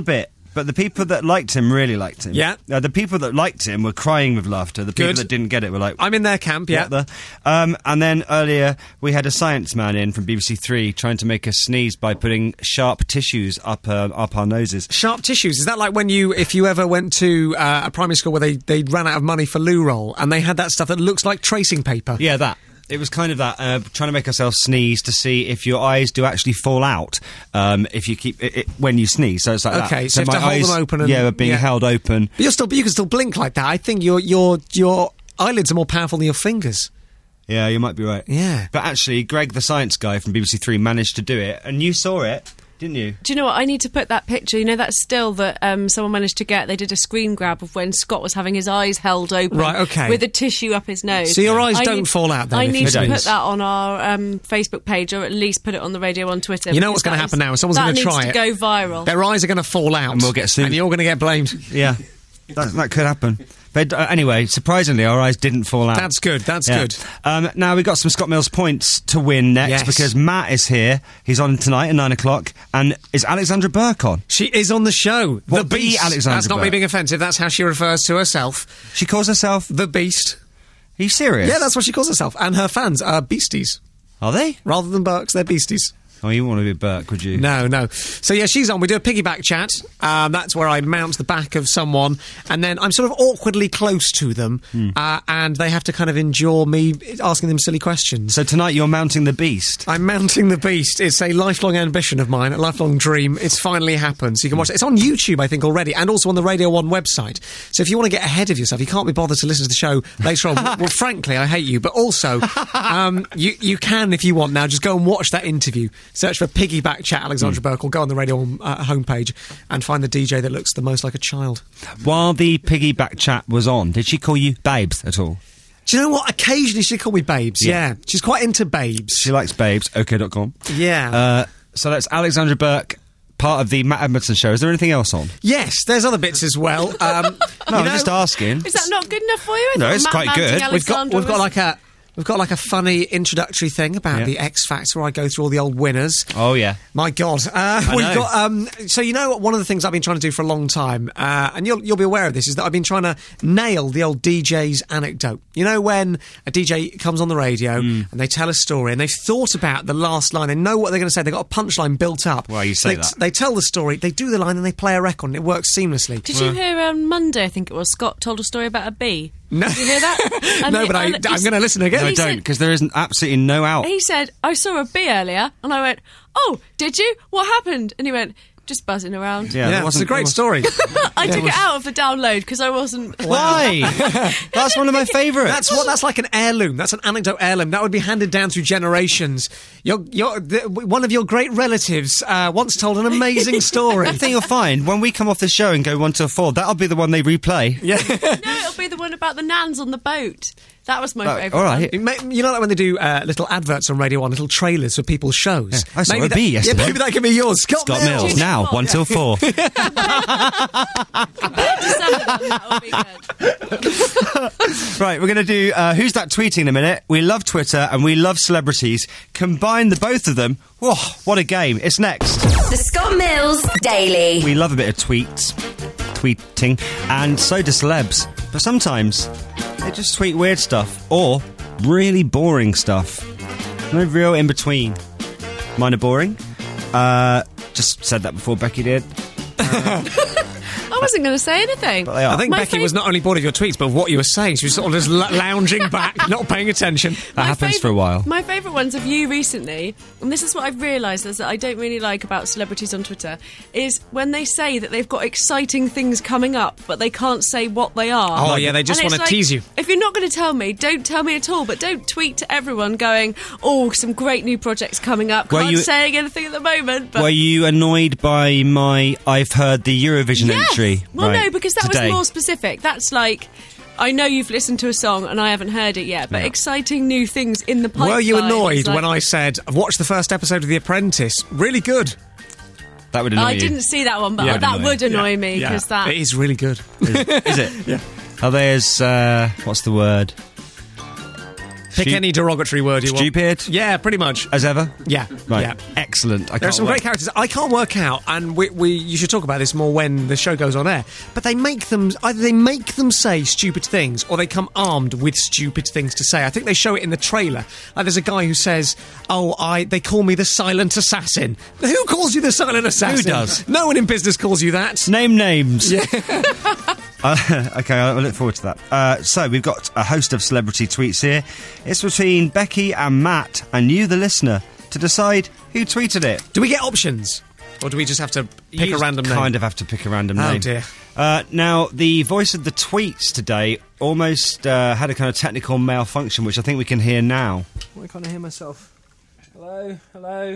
But the people that liked him really liked him. Yeah. Uh, the people that liked him were crying with laughter. The people Good. that didn't get it were like... I'm in their camp, yeah. What the? Um, and then earlier we had a science man in from B B C Three trying to make us sneeze by putting sharp tissues up uh, up our noses. Sharp tissues. Is that like when you, if you ever went to uh, a primary school where they, they ran out of money for loo roll and they had that stuff that looks like tracing paper? Yeah, that. It was kind of that, uh, trying to make ourselves sneeze to see if your eyes do actually fall out um, if you keep it, it, when you sneeze. So it's like Okay, that. so you have my to hold eyes, them open and- yeah, are being yeah. held open. But you're still, but you can still blink like that. I think your your your eyelids are more powerful than your fingers. Yeah, you might be right. Yeah. But actually, Greg, the science guy from B B C Three, managed to do it, and you saw it, didn't you? Do you know what? I need to put that picture. You know that still that um, someone managed to get. They did a screen grab of when Scott was having his eyes held open, Right, okay. with a tissue up his nose. So your eyes I don't need- fall out then I if need you to sneeze. put that on our um, Facebook page, or at least put it on the radio on Twitter. You know because what's going to that happen is- now? Someone's that going to needs try to it. go viral. Their eyes are going to fall out. And we'll get sued. And you're going to get blamed. Yeah, that, that could happen. But uh, anyway, surprisingly, our eyes didn't fall out. That's good, that's Yeah. good. Um, now, we've got some Scott Mills points to win next Yes. because Matt is here. He's on tonight at nine o'clock. And is Alexandra Burke on? She is on the show. What, the the Beast. Alexandra That's not me Burke? being offensive. That's how she refers to herself. She calls herself... The Beast. Are you serious? Yeah, that's what she calls herself. And her fans are beasties. Are they? Rather than Burks, they're beasties. Oh, you want to be Burke, would you? No, no. So, yeah, she's on. We do a piggyback chat. Um, that's where I mount the back of someone, and then I'm sort of awkwardly close to them, uh, and they have to kind of endure me asking them silly questions. So tonight you're mounting the beast. I'm mounting the beast. It's a lifelong ambition of mine, a lifelong dream. It's finally happened. So you can watch it. It's on YouTube, I think, already, and also on the Radio one website. So if you want to get ahead of yourself, you can't be bothered to listen to the show later on. Well, frankly, I hate you. But also, um, you, you can, if you want now, just go and watch that interview. Search for Piggyback Chat Alexandra Burke, or go on the Radio one uh, homepage and find the D J that looks the most like a child. While the piggyback chat was on, did she call you babes at all? Do you know what? Occasionally she call me babes. Yeah. Yeah. She's quite into babes. She likes babes. OK dot com. Yeah. Uh, so that's Alexandra Burke, part of the Matt Edmondson show. Is there anything else on? Yes, there's other bits as well. Um, No, you I'm know- just asking. Is that not good enough for you? I No, thought it's Matt quite Mounting good. We've got Alexandra we've got was- like a we've got like a funny introductory thing about Yeah. the X Factor where I go through all the old winners. Oh, yeah. My God, uh, we've know. got. Um, so you know, one of the things I've been trying to do for a long time, uh, and you'll you'll be aware of this, is that I've been trying to nail the old D J's anecdote. You know, when a D J comes on the radio Mm. and they tell a story and they've thought about the last line, they know what they're going to say, they've got a punchline built up. Well, you say they, that. They tell the story, they do the line, and they play a record, and it works seamlessly. Did you hear on Monday, I think it was, Scott told a story about a bee? No. Did you hear that? And No, he- but I, and I'm he s- going to listen again. No, He don't, said- because there isn't absolutely no out. He said, I saw a bee earlier, and I went, oh, did you? What happened? And he went, just buzzing around. Yeah, Yeah, that it's wasn't- a great it was- story. I took it out of the download because I wasn't... Why? That's one of my favourites. That's what. That's like an heirloom. That's an anecdote heirloom. That would be handed down through generations. Your, your, the, one of your great relatives uh, once told an amazing story. The thing you'll find, when we come off the show and go one to four, that'll be the one they replay. Yeah. No, it'll be the one about the nans on the boat. That was my Oh, favourite all right. It may- You know, like when they do uh, little adverts on Radio One, little trailers for people's shows. Yeah, I saw maybe a that, bee yesterday. Yeah, maybe that could be yours, Scott, Scott Mills. Mills, now, one till four. one. That would be good. Right, we're going to do uh, Who's That Tweeting in a minute. We love Twitter and we love celebrities. Combine the both of them. Whoa, what a game. It's next. The Scott Mills Daily. We love a bit of tweets, tweeting, and so do celebs. But sometimes they just tweet weird stuff or really boring stuff. No real in between. Mine are boring. Uh, just said that before Becky did. I wasn't going to say anything. But they are. I think My Becky was fav- not only bored of your tweets, but of what you were saying. She was sort of just l- lounging back, not paying attention. That My happens for a favourite- while. My favourite ones of you recently, and this is what I've realised is that I don't really like about celebrities on Twitter, is when they say that they've got exciting things coming up, but they can't say what they are. Oh, yeah, they just And it's wanna like, tease you. If you're not going to tell me, don't tell me at all, but don't tweet to everyone going, oh, some great new projects coming up. Were Can't you- say anything at the moment, but... Were you annoyed by my I've heard the Eurovision Yes! entry? Well, Right, no, because that today. was more specific. That's like, I know you've listened to a song and I haven't heard it yet, but Yeah. exciting new things in the pipeline. Were you is annoyed like- when I said, I've watched the first episode of The Apprentice? Really good. That would annoy I you. didn't see that one, but Yeah, that annoy would you. annoy me because that. It is really good. Is it? Yeah. Are they as, uh, what's the word? Pick Stu- any derogatory word you want. Stupid? Yeah, pretty much. As ever? Yeah. Right. Yeah. Excellent. I There are can't some wait. great characters. I can't work out, and we, we you should talk about this more when the show goes on air. But they make them either they make them say stupid things, or they come armed with stupid things to say. I think they show it in the trailer. Like there's a guy who says, "Oh, I they call me the silent assassin." Who calls you the silent assassin? does? No one in business calls you that. Name names. Yeah. uh, okay, I look forward to that. Uh, so we've got a host of celebrity tweets here. It's between Becky and Matt, and you, the listener, to decide who tweeted it. Do we get options, or do we just have to pick You a random name? kind of have to pick a random Oh, name. dear. Uh, now, the voice of the tweets today almost uh, had a kind of technical malfunction, which I think we can hear now. Why can't I hear myself? Hello? Hello?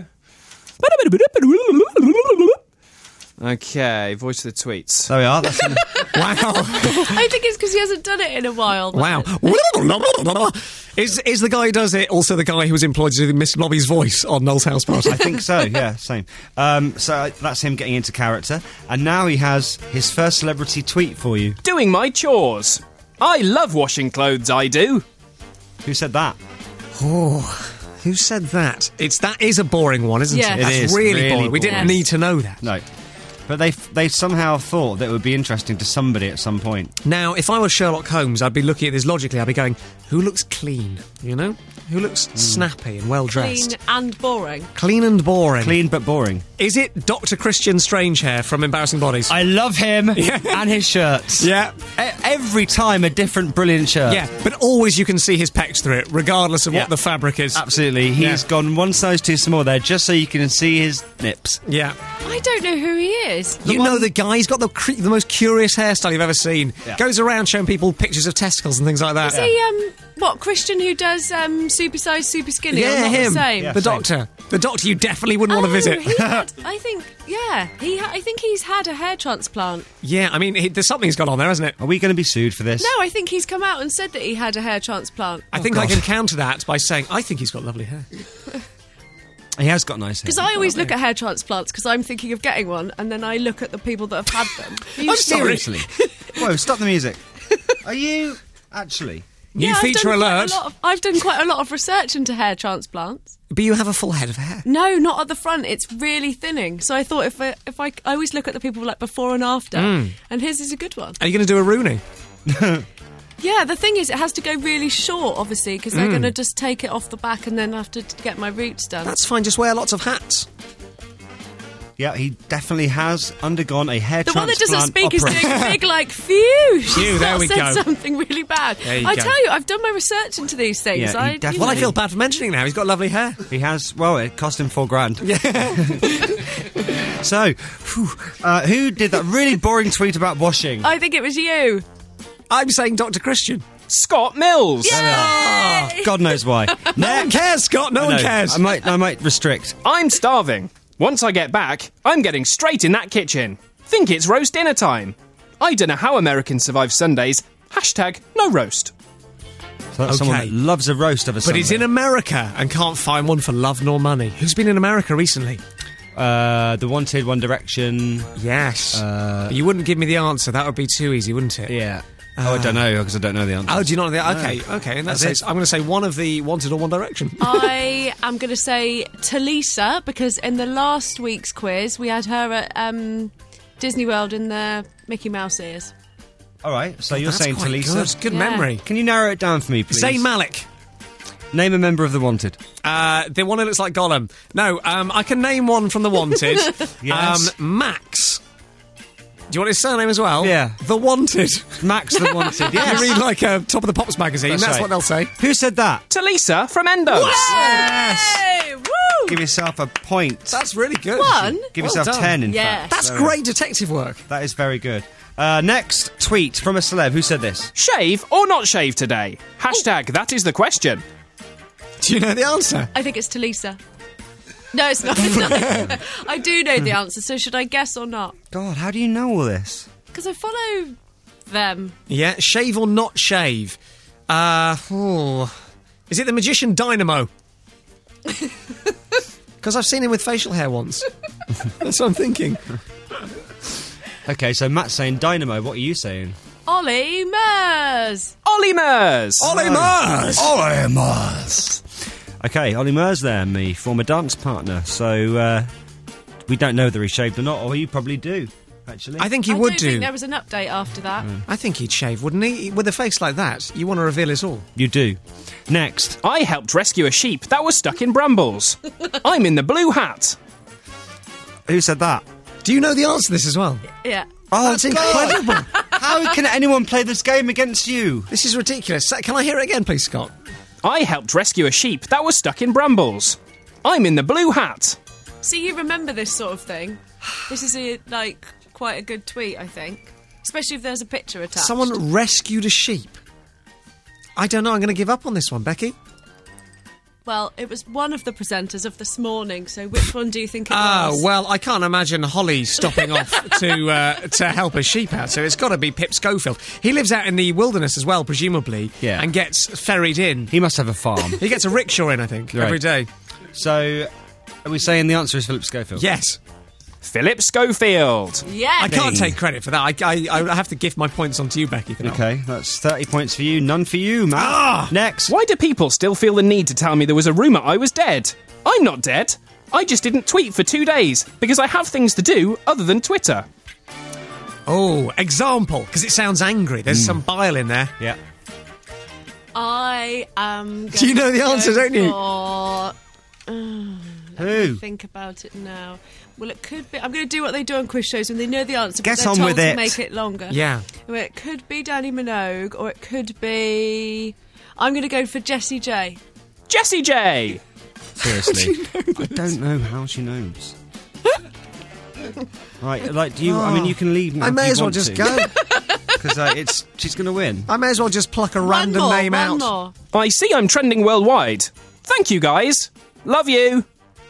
Okay, voice of the tweets. There we are. That's in- Wow. I think it's because he hasn't done it in a while. but- Wow. is is the guy who does it also the guy who was employed to do Miss Blobby's voice on Noel's House Party? I think so, yeah, same. Um, so that's him getting into character. And now he has his first celebrity tweet for you. Doing my chores. I love washing clothes, I do. Who said that? Oh, who said that? It's that is a boring one, isn't Yeah. it? It That's is really, really boring. We boring. didn't Yes. need to know that. No. But they they somehow thought that it would be interesting to somebody at some point. Now, if I was Sherlock Holmes, I'd be looking at this logically. I'd be going, who looks clean? You know, who looks snappy and well dressed? Clean and boring. Clean and boring. Clean but boring. Is it Doctor Christian Strangehair from Embarrassing Bodies? I love him and his shirts. yeah. E- every time a different brilliant shirt. Yeah, but always you can see his pecs through it, regardless of Yeah. what the fabric is. Absolutely. He's Yeah. gone one size too small there just so you can see his nips. Yeah. I don't know who he is. You know the guy, he's got the cre- the most curious hairstyle you've ever seen. Yeah. Goes around showing people pictures of testicles and things like that. Is he, um, what, Christian who does um, super size, super skinny? or Yeah, not him. The same? Yeah. The same. doctor. The doctor you definitely wouldn't want Oh, to visit. he had, I think, yeah, he. Ha- I think he's had a hair transplant. Yeah, I mean, he, there's something's gone on there, hasn't it? Are we going to be sued for this? No, I think he's come out and said that he had a hair transplant. I think I can counter that by saying, I think he's got lovely hair. He has got nice hair. Because I always look at hair transplants because I'm thinking of getting one, and then I look at the people that have had them. Are you I'm sorry. Seriously. Whoa, stop the music. Are you actually? New Yeah, I've feature done quite a alert. lot of- I've done quite a lot of research into hair transplants. But you have a full head of hair. No, not at the front. It's really thinning. So I thought if I, if I, I always look at the people like before and after, Mm. and his is a good one. Are you going to do a Rooney? Yeah, the thing is, it has to go really short, obviously, because they're Mm. going to just take it off the back, and then have to t- get my roots done. That's fine, just wear lots of hats. Yeah, he definitely has undergone a hair the one that transplant doesn't speak is operation. doing a big like phew. Phew, there we said go. something really bad. There you I go. tell you, I've done my research into these things. Yeah, he I, you definitely- Well, I know. feel bad for mentioning now. He's got lovely hair. He has. Well, it cost him four grand. Yeah. So, phew, uh, who did that really boring tweet about washing? I think it was you. I'm saying Doctor Christian. Scott Mills. Oh, God knows why. No one cares, Scott. No one No, cares. I might. I might restrict. I'm starving. Once I get back, I'm getting straight in that kitchen. Think it's roast dinner time. I don't know how Americans survive Sundays. Hashtag no roast. So that's someone Okay. that loves a roast of a But Sunday. he's in America and can't find one for love nor money. Who's been in America recently? Uh, the Wanted, One Direction. Yes. Uh, But you wouldn't give me the answer. That would be too easy, wouldn't it? Yeah. Oh, I don't know because I don't know the answer. Oh, do you not know the... Okay, okay. In that That's sense, it. I'm going to say one of the Wanted or One Direction. I am going to say Talisa because in the last week's quiz we had her at um, Disney World in the Mickey Mouse ears. All right. So you're That's saying quite Talisa. Good, good Yeah. memory. Can you narrow it down for me, please? Zayn Malik. Name a member of the Wanted. Uh, the one who looks like Gollum. No, um, I can name one from The Wanted. Yes. Um, Max. Do you want his surname as well? Yeah. The Wanted. Max the Wanted. You Yes. read like a Top of the Pops magazine, That's that's, right. what they'll say. Who said that? Talisa from Endos. Yes. Hey, woo! Give yourself a point. That's really good. One? Give Well yourself done. ten. In Yeah. fact. That's So, great detective work. That is very good. Uh, next tweet from a celeb. Who said this? Shave or not shave today? Hashtag that is the question. Do you know the answer? I think it's Talisa. No, it's not. It's not. I do know the answer, so should I guess or not? God, how do you know all this? Because I follow them. Yeah, shave or not shave? Uh, oh. Is it the magician Dynamo? Because I've seen him with facial hair once. That's what I'm thinking. Okay, so Matt's saying Dynamo. What are you saying? Ollie Murs! Ollie Murs! Ollie Murs! Ollie Murs! Okay, Ollie Murs there, me former dance partner. So, uh, we don't know whether he shaved or not, or you probably do, actually. I think he I would don't do. think there was an update after that. I think he'd shave, wouldn't he? With a face like that, you want to reveal it all. You do. Next. I helped rescue a sheep that was stuck in brambles. I'm in the blue hat. Who said that? Do you know the answer to this as well? Yeah. Oh, That's incredible. How can anyone play this game against you? This is ridiculous. Sa- Can I hear it again, please, Scott? I helped rescue a sheep that was stuck in brambles. I'm in the blue hat. See, you remember this sort of thing. This is, a, like, quite a good tweet, I think. Especially if there's a picture attached. Someone rescued a sheep. I don't know. I'm going to give up on this one, Becky. Well, it was one of the presenters of This Morning, so which one do you think it Oh, was? well, I can't imagine Holly stopping off to uh, to help a sheep out, so it's got to be Pip Schofield. He lives out in the wilderness as well, presumably, Yeah. and gets ferried in. He must have a farm. He gets a rickshaw in, I think, Right. every day. So, are we saying the answer is Philip Schofield? Yes. Philip Schofield. Yeah. I can't Bing. take credit for that. I, I, I have to gift my points onto you, Becky, for that. Okay, that's thirty points for you, none for you, Matt. Ah! Next. Why do people still feel the need to tell me there was a rumour I was dead? I'm not dead. I just didn't tweet for two days because I have things to do other than Twitter. Oh, example, because it sounds angry. There's some bile in there. Yeah. I am. Do you know the answer, don't you? For... Who? Think about it now. Well, it could be. I'm going to do what they do on quiz shows when they know the answer. Get but they're on told with to it. Make it longer. Yeah. Well, it could be Danny Minogue, or it could be. I'm going to go for Jessie J. Jessie J. Seriously. I don't know how she knows. Right, like, do you. I mean, you can leave now. I if may you as well want just to. go. Because uh, it's she's going to win. I may as well just pluck a One random more, name one out. more. I see I'm trending worldwide. Thank you, guys. Love you.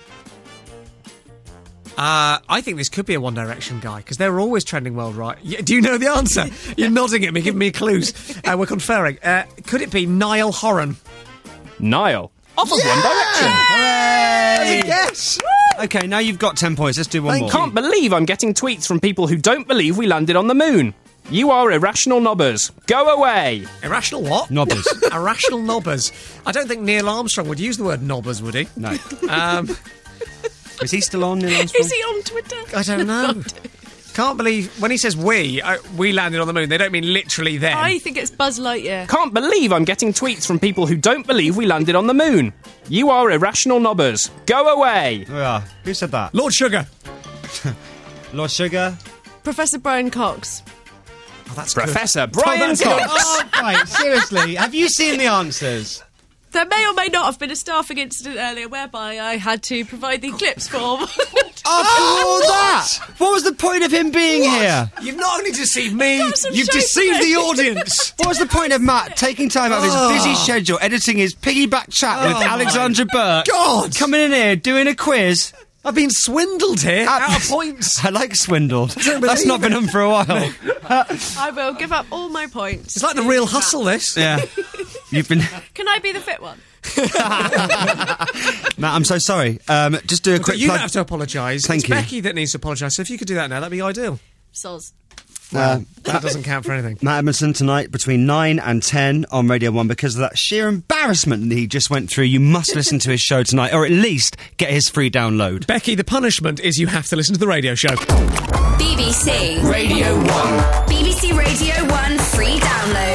Uh, I think this could be a One Direction guy, because they're always trending worldwide. Yeah, do you know the answer? You're nodding at me, giving me clues. Uh, we're conferring. Uh, could it be Niall Horan? Niall. Off of One Direction. Hooray! Yes! Okay, now you've got ten points. Let's do one Thank more. Can't believe I'm getting tweets from people who don't believe we landed on the moon. You are irrational knobbers. Go away. Irrational what? Knobbers. Irrational knobbers. I don't think Neil Armstrong would use the word knobbers, would he? No. Um, Is he still on, Neil Armstrong? Is he on Twitter? I don't know. Can't believe when he says we, uh, we landed on the moon. They don't mean literally them. I think it's Buzz Lightyear. Can't believe I'm getting tweets from people who don't believe we landed on the moon. You are irrational knobbers. Go away. Yeah. Who said that? Lord Sugar. Lord Sugar? Professor Brian Cox. Oh, that's Professor Brian that's Cox. Oh, right, seriously. Have you seen the answers? There may or may not have been a staffing incident earlier whereby I had to provide the eclipse form. After all that! What was the point of him being here? You've not only deceived me, Got some you've shade deceived for me. the audience. What was the point of Matt taking time out of his Oh. busy schedule, editing his piggyback chat with Oh, my Alexandra Burke? God. Coming in here, doing a quiz. I've been swindled here, Ah, out of points. I like swindled. don't That's believe not been it. on for a while. I will give up all my points. It's like the real hustle, this. Yeah. You've been... Can I be the fit one? Matt, I'm so sorry. Um, just do a quick you plug. don't have to apologise. Thank it's you. Becky that needs to apologise, so if you could do that now, that'd be ideal. Soz. Uh, That doesn't count for anything. Matt Edmondson tonight between nine and ten on Radio one because of that sheer embarrassment that he just went through. You must listen to his show tonight, or at least get his free download. Becky, the punishment is you have to listen to the radio show. B B C. Radio one. B B C Radio one free download.